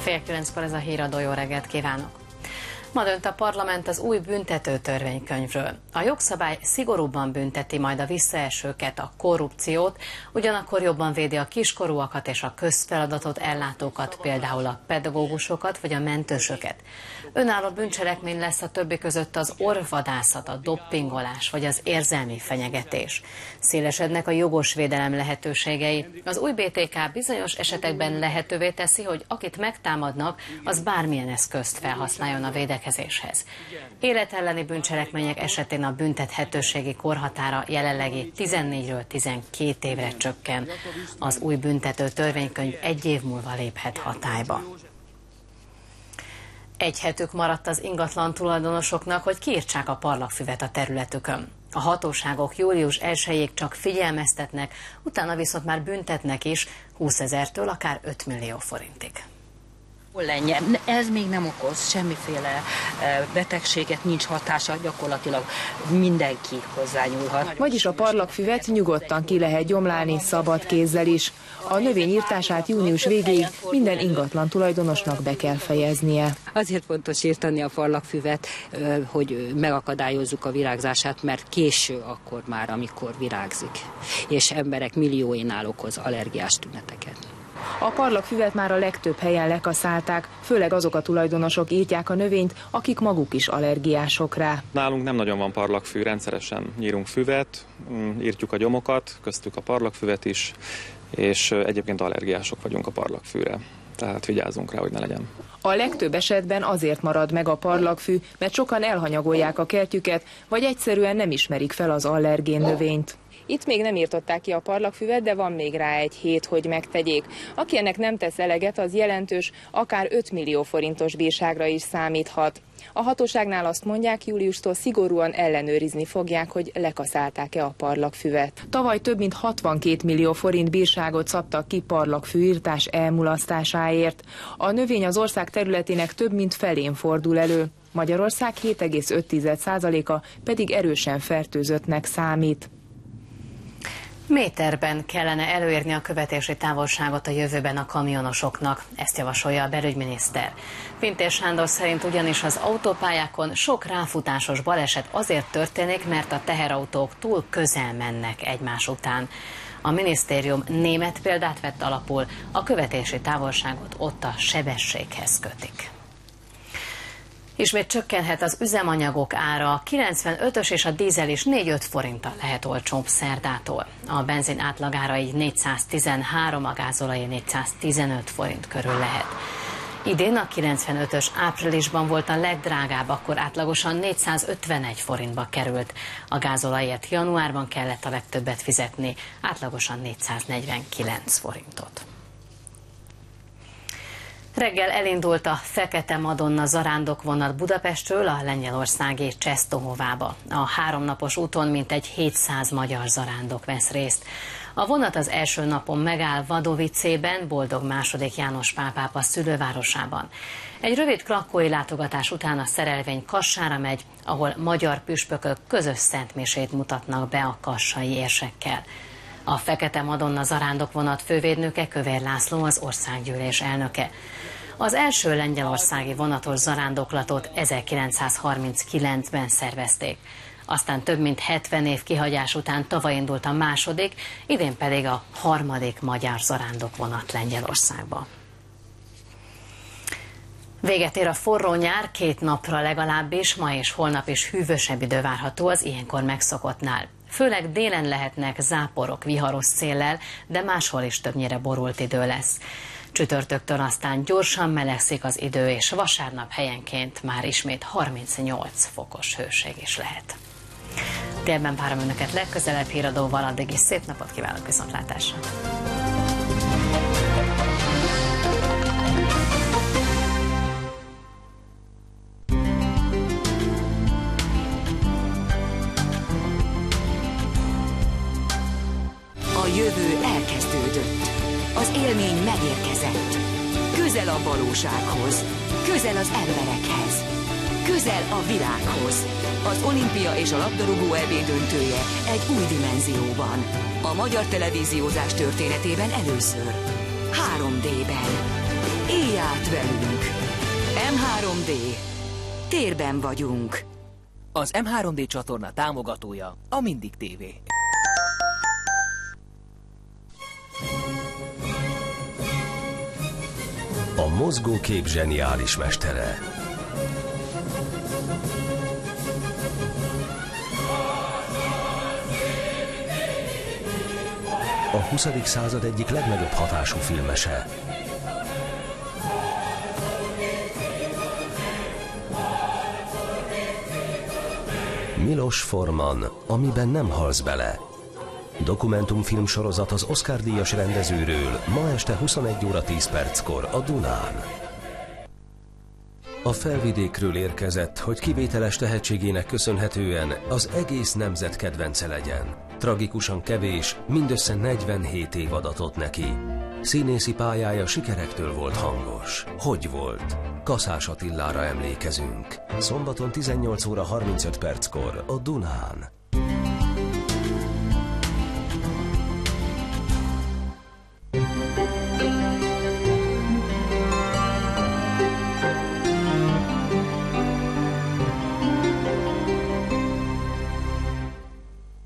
8:30 ez a híradó, jó reggelt kívánok! Ma dönt a parlament az új büntető törvénykönyvről. A jogszabály szigorúbban bünteti majd a visszaesőket, a korrupciót, ugyanakkor jobban védi a kiskorúakat és a közfeladatot ellátókat, például a pedagógusokat vagy a mentősöket. Önálló bűncselekmény lesz a többi között az orvvadászat, a doppingolás vagy az érzelmi fenyegetés. Szélesednek a jogos védelem lehetőségei. Az új BTK bizonyos esetekben lehetővé teszi, hogy akit megtámadnak, az bármilyen eszközt felhasználjon a védekezéshez. Életelleni bűncselekmények esetén a büntethetőségi korhatára jelenlegi 14-ről 12 évre csökken. Az új büntető törvénykönyv 1 év múlva léphet hatályba. Egy hetük maradt az ingatlan tulajdonosoknak, hogy kiírtsák a parlagfüvet a területükön. A hatóságok július 1-ig csak figyelmeztetnek, utána viszont már büntetnek is 20 000-től akár 5 millió forintig. Ez még nem okoz semmiféle betegséget, nincs hatása, gyakorlatilag mindenki hozzányúlhat. Vagyis a parlagfüvet nyugodtan ki lehet gyomlálni szabad kézzel is. A növény írtását június végéig minden ingatlan tulajdonosnak be kell fejeznie. Azért fontos írtani a parlagfüvet, hogy megakadályozzuk a virágzását, mert késő akkor már, amikor virágzik, és emberek millióinál okoz allergiás tüneteket. A parlagfüvet már a legtöbb helyen lekaszálták, főleg azok a tulajdonosok írtják a növényt, akik maguk is allergiások rá. Nálunk nem nagyon van parlagfű, rendszeresen nyírunk füvet, írtjuk a gyomokat, köztük a parlagfüvet is, és egyébként allergiások vagyunk a parlagfűre, tehát vigyázzunk rá, hogy ne legyen. A legtöbb esetben azért marad meg a parlagfű, mert sokan elhanyagolják a kertjüket, vagy egyszerűen nem ismerik fel az allergén növényt. Itt még nem írtották ki a parlagfüvet, de van még rá egy hét, hogy megtegyék. Aki ennek nem tesz eleget, az jelentős, akár 5 millió forintos bírságra is számíthat. A hatóságnál azt mondják, júliustól szigorúan ellenőrizni fogják, hogy lekaszálták-e a parlagfüvet. Tavaly több mint 62 millió forint bírságot szabtak ki parlagfűírtás elmulasztásáért. A növény az ország területének több mint felén fordul elő. Magyarország 7,5%-a pedig erősen fertőzöttnek számít. Méterben kellene előírni a követési távolságot a jövőben a kamionosoknak, ezt javasolja a belügyminiszter. Pintér Sándor szerint ugyanis az autópályákon sok ráfutásos baleset azért történik, mert a teherautók túl közel mennek egymás után. A minisztérium német példát vett alapul, a követési távolságot ott a sebességhez kötik. Ismét csökkenhet az üzemanyagok ára, a 95-ös és a dízel is 4-5 forinttal lehet olcsóbb szerdától. A benzin átlagára így 413, a gázolaj 415 forint körül lehet. Idén a 95-ös áprilisban volt a legdrágább, akkor átlagosan 451 forintba került. A gázolajért januárban kellett a legtöbbet fizetni, átlagosan 449 forintot. Reggel elindult a Fekete Madonna zarándokvonat Budapestről a lengyelországi Czestohovába. A 3 napos úton mintegy 700 magyar zarándok vesz részt. A vonat az első napon megáll Vadovicében, Boldog II. János Pál pápa szülővárosában. Egy rövid krakkói látogatás után a szerelvény Kassára megy, ahol magyar püspökök közös szentmisét mutatnak be a kassai érsekkel. A Fekete Madonna zarándokvonat fővédnöke Kövér László, az országgyűlés elnöke. Az első lengyelországi vonatos zarándoklatot 1939-ben szervezték. Aztán több mint 70 év kihagyás után tavaly indult a második, idén pedig a 3. magyar zarándokvonat Lengyelországba. Véget ér a forró nyár, 2 napra legalábbis, ma és holnap is hűvösebb idő várható az ilyenkor megszokottnál. Főleg délen lehetnek záporok viharos széllel, de máshol is többnyire borult idő lesz. Csütörtöktől aztán gyorsan melegszik az idő, és vasárnap helyenként már ismét 38 fokos hőség is lehet. Délben várom önöket legközelebb híradóval, addig is szép napot kívánok, viszontlátásra! A jövő elkezdődött. Az élmény megérkezett. Közel a valósághoz. Közel az emberekhez. Közel a világhoz. Az olimpia és a labdarúgó EB döntője egy új dimenzióban. A magyar televíziózás történetében először. 3D-ben. Élj át velünk! M3D. Térben vagyunk. Az M3D csatorna támogatója a Mindig TV. A mozgókép zseniális mestere. A 20. század egyik legnagyobb hatású filmese. Milos Forman, amiben nem halsz bele. Dokumentumfilm sorozat az Oscar-díjas rendezőről ma este 21 óra 10 perckor a Dunán. A Felvidékről érkezett, hogy kivételes tehetségének köszönhetően az egész nemzet kedvence legyen. Tragikusan kevés, mindössze 47 év adatot neki. Színészi pályája sikerektől volt hangos. Hogy volt? Kaszás Attilára emlékezünk. Szombaton 18 óra 35 perckor a Dunán.